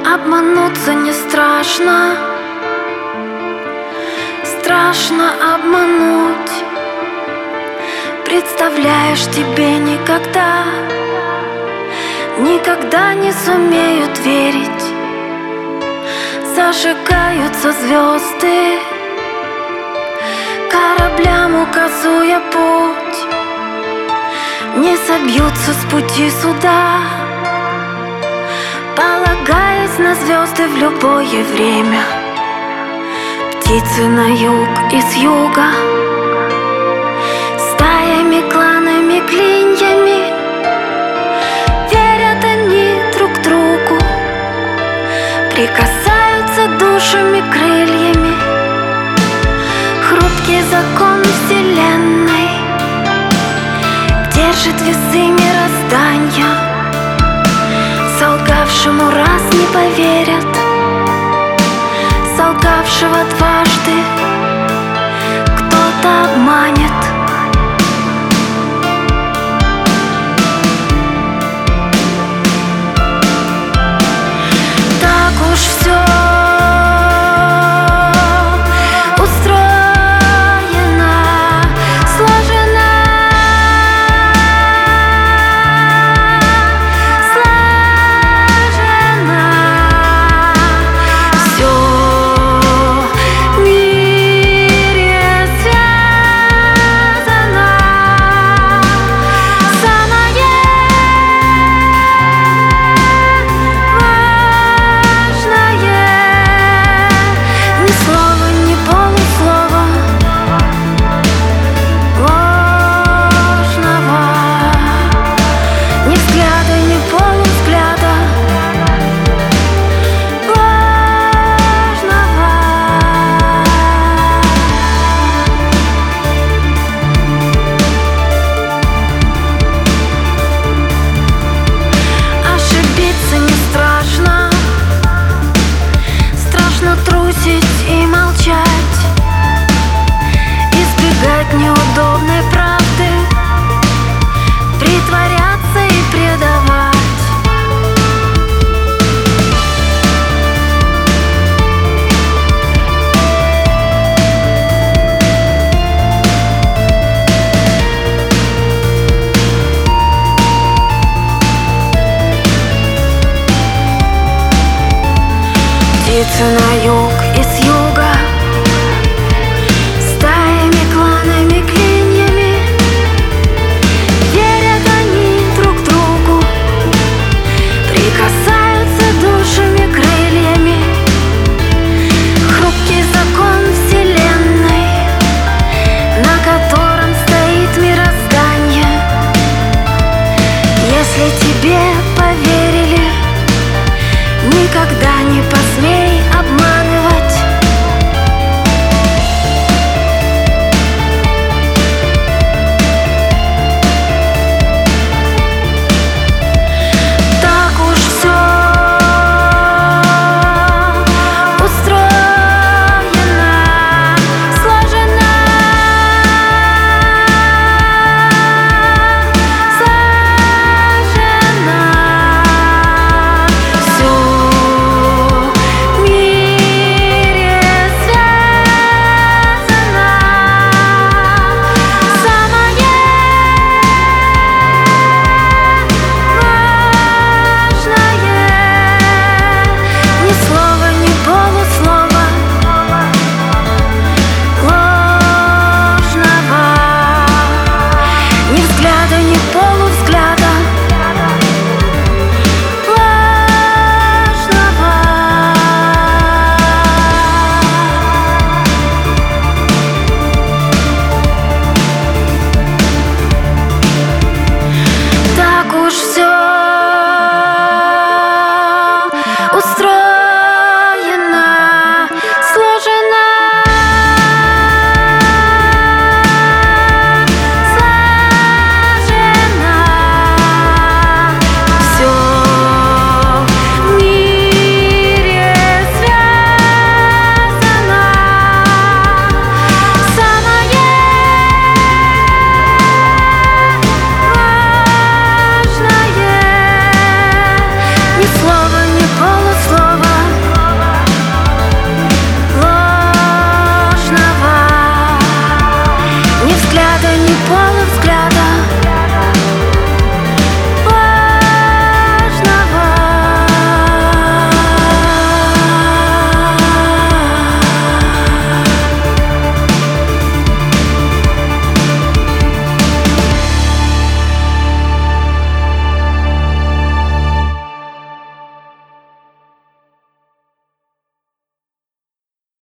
Обмануться не страшно, страшно обмануть. Представляешь, тебе никогда не сумеют верить. Зажигаются звезды, кораблям указуя путь. Не собьются с пути суда, полагаясь на звезды в любое время. Птицы на юг и с юга, стаями, кланами, клиньями, верят они друг другу, прикасаются душами, крыльями. Хрупкий закон вселенной держит весы мироздания. Солгавшему раз не поверят, солгавшего дважды кто-то обманет. Так уж все устроено, сложено, все в мире связано. Самое важное, ни слова, ни полуслова ложного, ни взгляда, ни полувзгляда ложного. Ошибиться не страшно, страшно трусить и молчать, избегать неудобной правды, притворяться и предавать. Птицы на юг